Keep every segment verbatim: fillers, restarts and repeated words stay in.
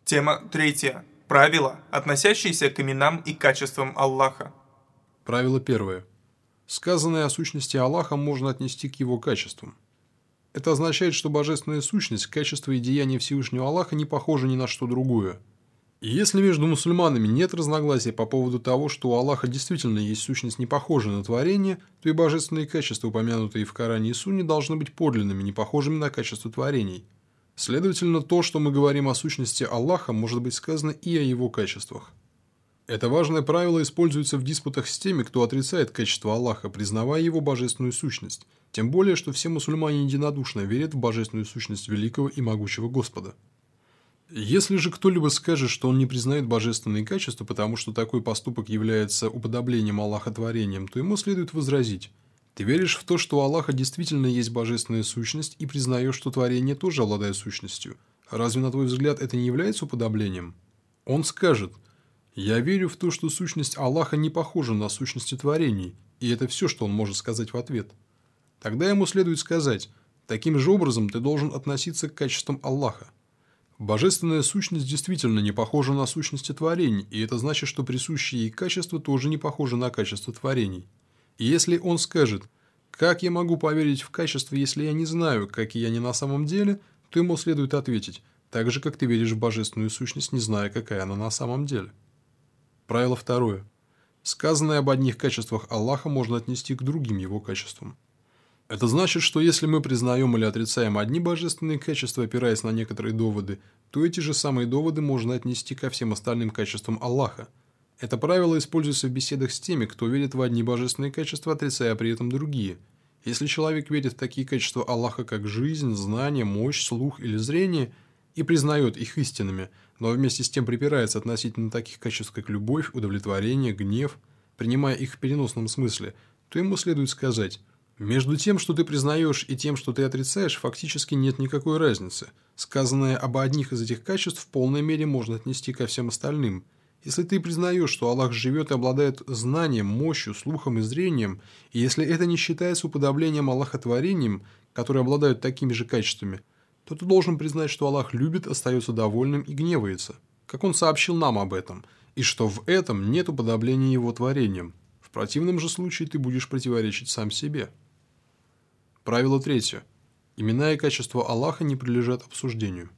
Тема третья. Правила, относящиеся к именам и качествам Аллаха. Правило первое. Сказанное о сущности Аллаха можно отнести к его качествам. Это означает, что божественная сущность, качество и деяния Всевышнего Аллаха не похожи ни на что другое. И если между мусульманами нет разногласий по поводу того, что у Аллаха действительно есть сущность, не похожая на творение, то и божественные качества, упомянутые в Коране и Сунне, должны быть подлинными, не похожими на качество творений. Следовательно, то, что мы говорим о сущности Аллаха, может быть сказано и о его качествах. Это важное правило используется в диспутах с теми, кто отрицает качество Аллаха, признавая его божественную сущность, тем более, что все мусульмане единодушно верят в божественную сущность великого и могучего Господа. Если же кто-либо скажет, что он не признает божественные качества, потому что такой поступок является уподоблением Аллаха творением, то ему следует возразить: ты веришь в то, что у Аллаха действительно есть божественная сущность, и признаешь, что творение тоже обладает сущностью. Разве, на твой взгляд, это не является уподоблением? Он скажет: я верю в то, что сущность Аллаха не похожа на сущности творений, и это все, что он может сказать в ответ. Тогда ему следует сказать: таким же образом ты должен относиться к качествам Аллаха. Божественная сущность действительно не похожа на сущности творений, и это значит, что присущие ей качества тоже не похожи на качество творений. И если он скажет: как я могу поверить в качество, если я не знаю, какие они на самом деле, то ему следует ответить: так же, как ты веришь в божественную сущность, не зная, какая она на самом деле. Правило второе. Сказанное об одних качествах Аллаха можно отнести к другим его качествам. Это значит, что если мы признаем или отрицаем одни божественные качества, опираясь на некоторые доводы, то эти же самые доводы можно отнести ко всем остальным качествам Аллаха. Это правило используется в беседах с теми, кто верит в одни божественные качества, отрицая при этом другие. Если человек верит в такие качества Аллаха, как жизнь, знание, мощь, слух или зрение, и признает их истинными, но вместе с тем припирается относительно таких качеств, как любовь, удовлетворение, гнев, принимая их в переносном смысле, то ему следует сказать: между тем, что ты признаешь, и тем, что ты отрицаешь, фактически нет никакой разницы. Сказанное об одних из этих качеств в полной мере можно отнести ко всем остальным. Если ты признаешь, что Аллах живет и обладает знанием, мощью, слухом и зрением, и если это не считается уподоблением Аллаха творением, которые обладают такими же качествами, то ты должен признать, что Аллах любит, остается довольным и гневается, как Он сообщил нам об этом, и что в этом нет уподобления Его творением. В противном же случае ты будешь противоречить сам себе. Правило третье. Имена и качества Аллаха не подлежат обсуждению.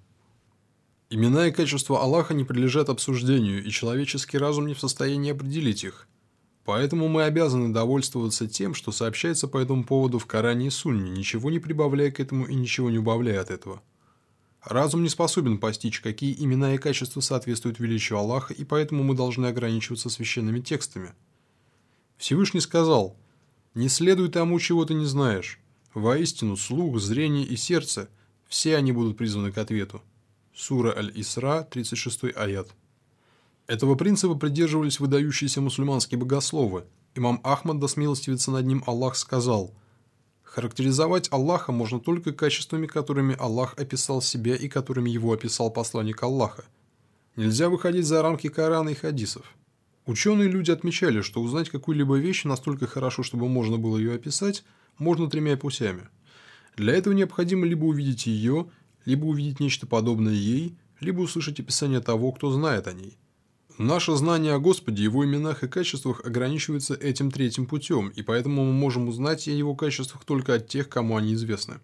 Имена и качества Аллаха не подлежат обсуждению, и человеческий разум не в состоянии определить их. Поэтому мы обязаны довольствоваться тем, что сообщается по этому поводу в Коране и Сунне, ничего не прибавляя к этому и ничего не убавляя от этого. Разум не способен постичь, какие имена и качества соответствуют величию Аллаха, и поэтому мы должны ограничиваться священными текстами. Всевышний сказал: «Не следуй тому, чего ты не знаешь. Воистину, слух, зрение и сердце – все они будут призваны к ответу». Сура Аль-Исра, тридцать шестой аят. Этого принципа придерживались выдающиеся мусульманские богословы. Имам Ахмад, да смилостивится над ним Аллах, сказал: характеризовать Аллаха можно только качествами, которыми Аллах описал себя и которыми его описал посланник Аллаха. Нельзя выходить за рамки Корана и хадисов. Ученые люди отмечали, что узнать какую-либо вещь настолько хорошо, чтобы можно было ее описать, можно тремя путями. Для этого необходимо либо увидеть ее, либо увидеть нечто подобное ей, либо услышать описание того, кто знает о ней. Наше знание о Господе, Его именах и качествах ограничивается этим третьим путем, и поэтому мы можем узнать о Его качествах только от тех, кому они известны.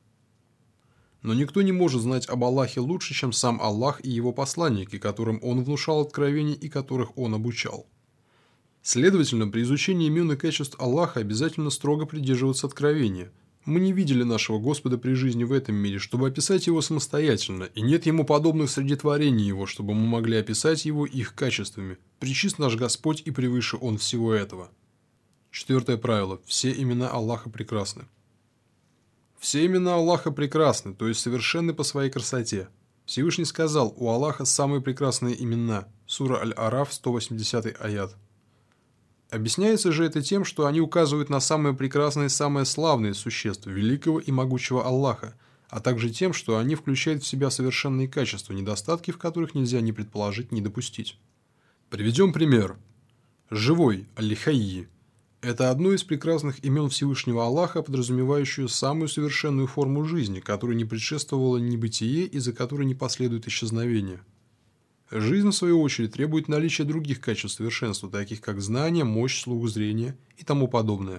Но никто не может знать об Аллахе лучше, чем сам Аллах и Его посланники, которым Он внушал откровения и которых Он обучал. Следовательно, при изучении имен и качеств Аллаха обязательно строго придерживаться откровения. Мы не видели нашего Господа при жизни в этом мире, чтобы описать Его самостоятельно, и нет Ему подобных среди творений Его, чтобы мы могли описать Его их качествами. Пречист наш Господь, и превыше Он всего этого. Четвертое правило. Все имена Аллаха прекрасны. Все имена Аллаха прекрасны, то есть совершенны по своей красоте. Всевышний сказал: у Аллаха самые прекрасные имена. Сура Аль-Араф, сто восьмидесятый аят. Объясняется же это тем, что они указывают на самые прекрасные и самые славные существа, великого и могучего Аллаха, а также тем, что они включают в себя совершенные качества, недостатки в которых нельзя ни предположить, ни допустить. Приведем пример. Живой, Аль-Хайи. Это одно из прекрасных имен Всевышнего Аллаха, подразумевающее самую совершенную форму жизни, которой не предшествовало небытие и за которой не последует исчезновение. Жизнь, в свою очередь, требует наличия других качеств совершенства, таких как знание, мощь, слух, зрение и тому подобное.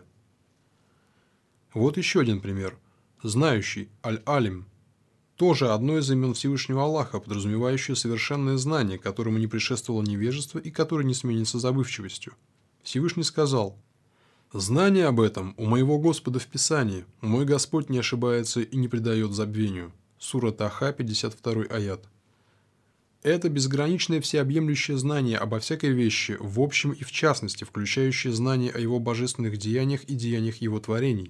Вот еще один пример. Знающий, Аль-Алим, тоже одно из имен Всевышнего Аллаха, подразумевающее совершенное знание, которому не предшествовало невежество и которое не сменится забывчивостью. Всевышний сказал: «Знание об этом у моего Господа в Писании, мой Господь не ошибается и не предает забвению». Сура Таха, пятьдесят второй аят. Это безграничное всеобъемлющее знание обо всякой вещи, в общем и в частности, включающее знание о его божественных деяниях и деяниях его творений.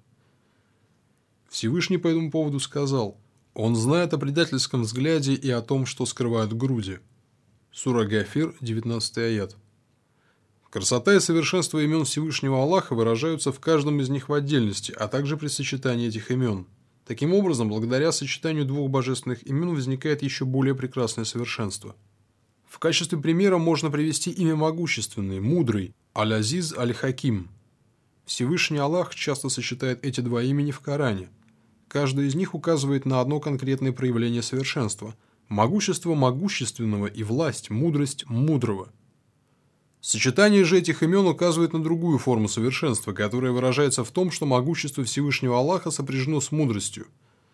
Всевышний по этому поводу сказал: «Он знает о предательском взгляде и о том, что скрывают груди». Сура Гафир, девятнадцатый аят. Красота и совершенство имен Всевышнего Аллаха выражаются в каждом из них в отдельности, а также при сочетании этих имен. Таким образом, благодаря сочетанию двух божественных имен возникает еще более прекрасное совершенство. В качестве примера можно привести имя могущественный, мудрый, Аль-Азиз Аль-Хаким. Всевышний Аллах часто сочетает эти два имени в Коране. Каждый из них указывает на одно конкретное проявление совершенства – могущество могущественного и власть, мудрость мудрого. Сочетание же этих имен указывает на другую форму совершенства, которая выражается в том, что могущество Всевышнего Аллаха сопряжено с мудростью.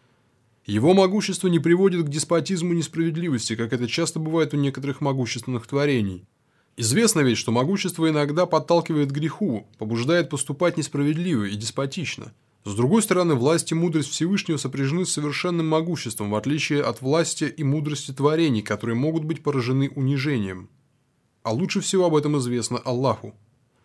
Его могущество не приводит к деспотизму и несправедливости, как это часто бывает у некоторых могущественных творений. Известно ведь, что могущество иногда подталкивает к греху, побуждает поступать несправедливо и деспотично. С другой стороны, власть и мудрость Всевышнего сопряжены с совершенным могуществом, в отличие от власти и мудрости творений, которые могут быть поражены унижением. А лучше всего об этом известно Аллаху.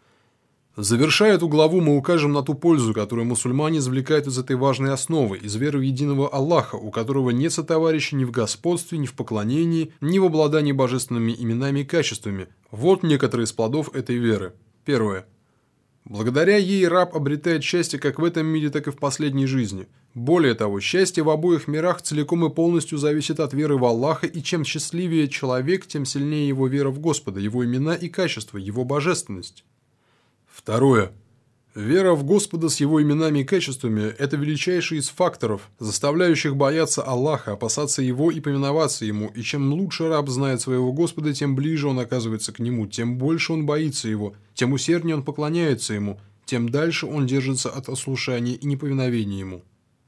Завершая эту главу, мы укажем на ту пользу, которую мусульмане извлекают из этой важной основы, из веры в единого Аллаха, у которого нет сотоварища ни в господстве, ни в поклонении, ни в обладании божественными именами и качествами. Вот некоторые из плодов этой веры. Первое. Благодаря ей раб обретает счастье как в этом мире, так и в последней жизни. Более того, счастье в обоих мирах целиком и полностью зависит от веры в Аллаха, и чем счастливее человек, тем сильнее его вера в Господа, его имена и качества, его божественность. Второе. Вера в Господа с его именами и качествами – это величайший из факторов, заставляющих бояться Аллаха, опасаться его и повиноваться ему, и чем лучше раб знает своего Господа, тем ближе он оказывается к нему, тем больше он боится его, тем усерднее он поклоняется ему, тем дальше он держится от ослушания и неповиновения ему.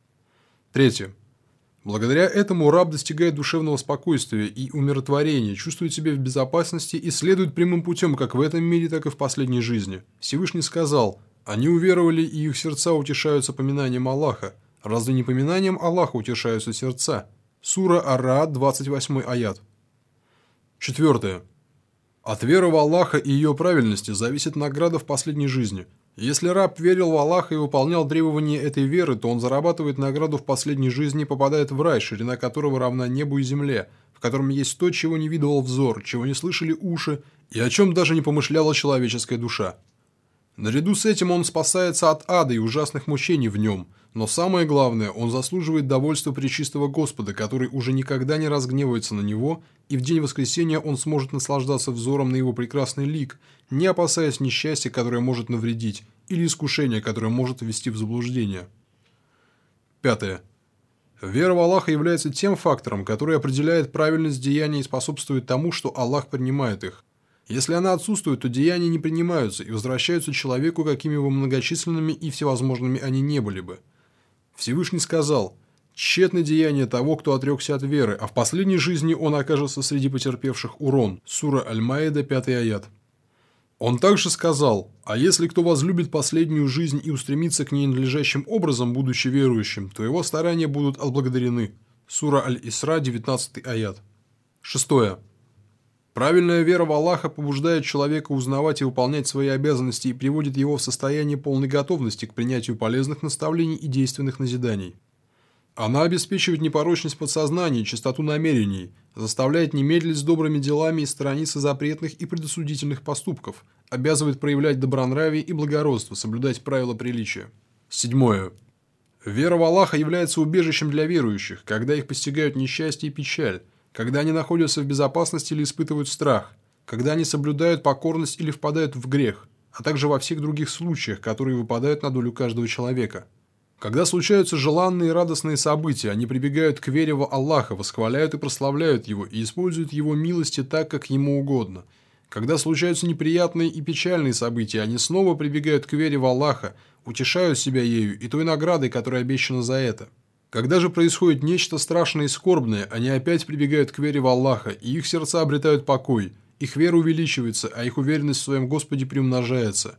Третье. Благодаря этому раб достигает душевного спокойствия и умиротворения, чувствует себя в безопасности и следует прямым путем как в этом мире, так и в последней жизни. Всевышний сказал: «Они уверовали, и их сердца утешаются поминанием Аллаха. Разве не поминанием Аллаха утешаются сердца?» Сура Ар-Ра'д, двадцать восьмой аят. Четвертое. От веры в Аллаха и ее правильности зависит награда в последней жизни. Если раб верил в Аллаха и выполнял требования этой веры, то он зарабатывает награду в последней жизни и попадает в рай, ширина которого равна небу и земле, в котором есть то, чего не видывал взор, чего не слышали уши и о чем даже не помышляла человеческая душа. Наряду с этим он спасается от ада и ужасных мучений в нем, но самое главное, он заслуживает довольства пречистого Господа, который уже никогда не разгневается на него, и в день воскресения он сможет наслаждаться взором на его прекрасный лик, не опасаясь несчастья, которое может навредить, или искушения, которое может ввести в заблуждение. Пятое. Вера в Аллаха является тем фактором, который определяет правильность деяний и способствует тому, что Аллах принимает их. Если она отсутствует, то деяния не принимаются и возвращаются человеку, какими бы многочисленными и всевозможными они не были бы. Всевышний сказал: «Тщетны деяния того, кто отрекся от веры, а в последней жизни он окажется среди потерпевших урон». Сура Аль-Маида, пятый аят. Он также сказал: «А если кто возлюбит последнюю жизнь и устремится к ней надлежащим образом, будучи верующим, то его старания будут отблагодарены». Сура Аль-Исра, девятнадцатый аят. Шестое. Правильная вера в Аллаха побуждает человека узнавать и выполнять свои обязанности и приводит его в состояние полной готовности к принятию полезных наставлений и действенных назиданий. Она обеспечивает непорочность подсознания и чистоту намерений, заставляет не медлить с добрыми делами и сторониться запретных и предосудительных поступков, обязывает проявлять добронравие и благородство, соблюдать правила приличия. Седьмое. Вера в Аллаха является убежищем для верующих, когда их постигают несчастье и печаль, когда они находятся в безопасности или испытывают страх, когда они соблюдают покорность или впадают в грех, а также во всех других случаях, которые выпадают на долю каждого человека. Когда случаются желанные и радостные события, они прибегают к вере в Аллаха, восхваляют и прославляют Его и используют Его милости так, как Ему угодно. Когда случаются неприятные и печальные события, они снова прибегают к вере в Аллаха, утешают себя ею и той наградой, которая обещана за это. Когда же происходит нечто страшное и скорбное, они опять прибегают к вере в Аллаха, и их сердца обретают покой, их вера увеличивается, а их уверенность в своем Господе приумножается.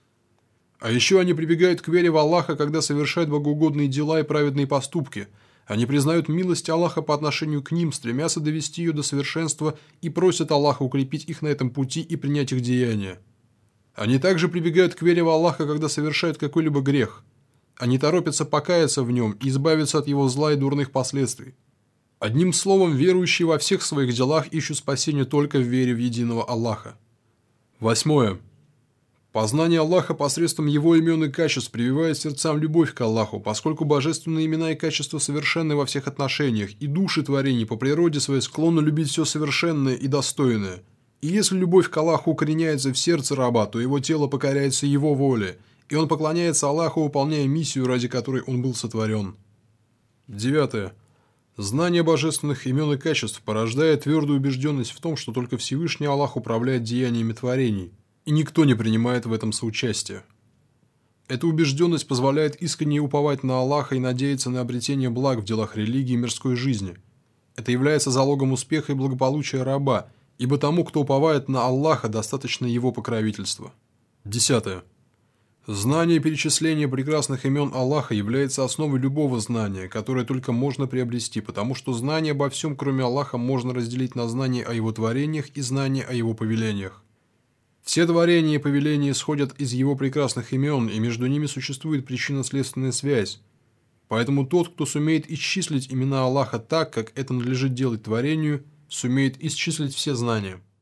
А еще они прибегают к вере в Аллаха, когда совершают богоугодные дела и праведные поступки. Они признают милость Аллаха по отношению к ним, стремятся довести ее до совершенства и просят Аллаха укрепить их на этом пути и принять их деяния. Они также прибегают к вере в Аллаха, когда совершают какой-либо грех. Они торопятся покаяться в нем и избавиться от его зла и дурных последствий. Одним словом, верующие во всех своих делах ищут спасения только в вере в единого Аллаха. Восьмое. Познание Аллаха посредством Его имен и качеств прививает сердцам любовь к Аллаху, поскольку божественные имена и качества совершенны во всех отношениях, и души творений по природе своей склонны любить все совершенное и достойное. И если любовь к Аллаху укореняется в сердце раба, то его тело покоряется Его воле, и он поклоняется Аллаху, выполняя миссию, ради которой он был сотворен. Девятое. Знание божественных имен и качеств порождает твердую убежденность в том, что только Всевышний Аллах управляет деяниями творений, и никто не принимает в этом соучастие. Эта убежденность позволяет искренне уповать на Аллаха и надеяться на обретение благ в делах религии и мирской жизни. Это является залогом успеха и благополучия раба, ибо тому, кто уповает на Аллаха, достаточно его покровительства. Десятое. Знание и перечисление прекрасных имен Аллаха является основой любого знания, которое только можно приобрести, потому что знание обо всем, кроме Аллаха, можно разделить на знание о Его творениях и знание о Его повелениях. Все творения и повеления исходят из Его прекрасных имен, и между ними существует причинно-следственная связь. Поэтому тот, кто сумеет исчислить имена Аллаха так, как это надлежит делать творению, сумеет исчислить все знания.